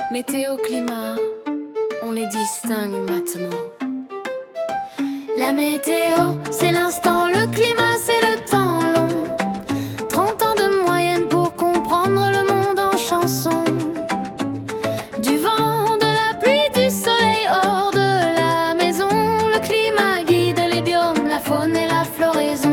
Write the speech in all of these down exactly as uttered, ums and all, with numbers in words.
Météo, climat, on les distingue maintenant. La météo, c'est l'instant, le climat, c'est le temps long. Trente ans de moyenne pour comprendre le monde en chanson. Du vent, de la pluie, du soleil hors de la maison. Le climat guide les biomes, la faune et la floraison.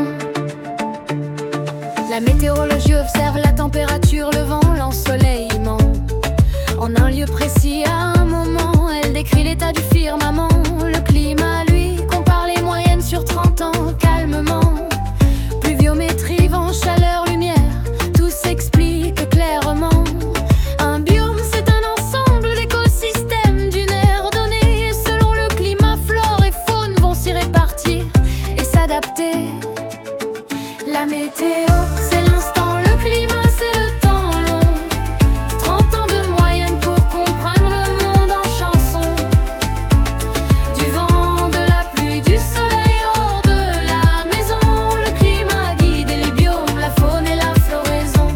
La météorologie observe la température, le vent, l'ensoleillement. En un lieu précis, à un moment, elle décrit l'état du firmament. Le climat, lui, compare les moyennes sur trente ans, calmement. Pluviométrie, vent, chaleur, lumière, tout s'explique clairement. Un biome, c'est un ensemble d'écosystèmes d'une ère donnée. Et selon le climat, flore et faune vont s'y répartir et s'adapter. La météo, c'est l'instant, le climat, c'est le temps long. Trente ans de moyenne pour comprendre le monde en chanson. Du vent, de la pluie, du soleil hors de la maison. Le climat guide les biomes, la faune et la floraison.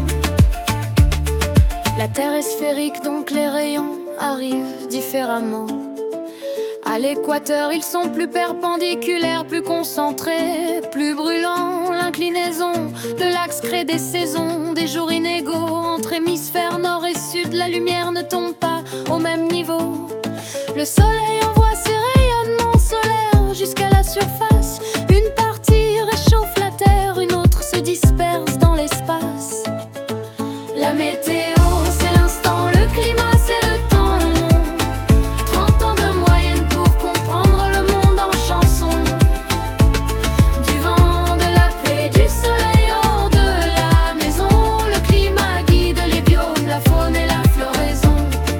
La terre est sphérique, donc les rayons arrivent différemment. À l'équateur, ils sont plus perpendiculaires, plus concentrés, plus brûlants. L'inclinaison de l'axe crée des saisons, des jours inégaux. Entre hémisphères nord et sud, la lumière ne tombe pas au même niveau. Le soleil envoie ses rayonnements solaires jusqu'à la surface. Une partie réchauffe la terre, une autre se disperse dans l'espace. La météo, c'est l'instant, le climat, c'est le temps long. Trente ans de moyenne pour comprendre le monde en chanson. Du vent, de la pluie, du soleil hors de la maison. Le climat guide les biomes, la faune et la floraison.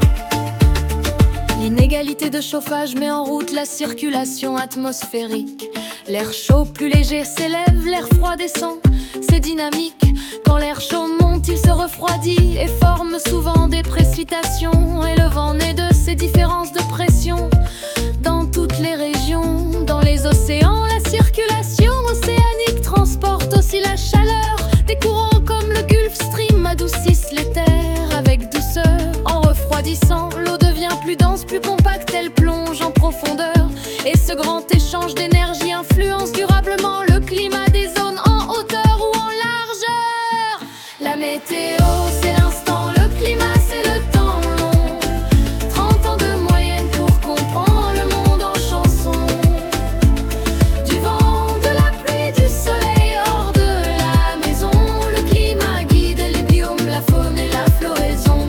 L'inégalité de chauffage met en route la circulation atmosphérique. L'air chaud plus léger s'élève, l'air froid descend, c'est dynamique. Quand l'air chaud monte, il se refroidit et forme souvent des précipitations. Et le vent naît de ces différences de pression dans toutes les régions. Dans les océans, la circulation océanique transporte aussi la chaleur. Des courants comme le Gulf Stream adoucissent les terres avec douceur. En refroidissant, l'eau devient plus dense, plus compacte, elle plonge en profondeur. Et ce grand échange d'énergie influence durablement le climat des zones en hauteur ou en largeur. La météo, c'est l'instant, le climat, c'est le temps long. Trente ans de moyenne pour comprendre le monde en chanson. Du vent, de la pluie, du soleil hors de la maison. Le climat guide les biomes, la faune et la floraison.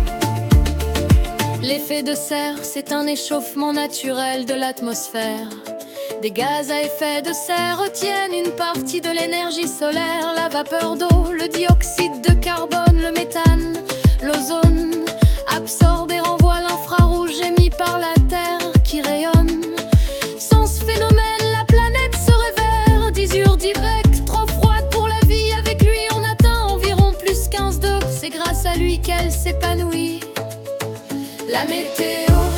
L'effet de serre, c'est un échauffement naturel de l'atmosphère. Des gaz à effet de serre retiennent une partie de l'énergie solaire. La vapeur d'eau, le dioxyde de carbone, le méthane, l'ozone absorbe et renvoie l'infrarouge émis par la Terre qui rayonne. Sans ce phénomène, la planète serait verte, disure directe, trop froide pour la vie. Avec lui, on atteint environ plus quinze degrés. C'est grâce à lui qu'elle s'épanouit. La météo,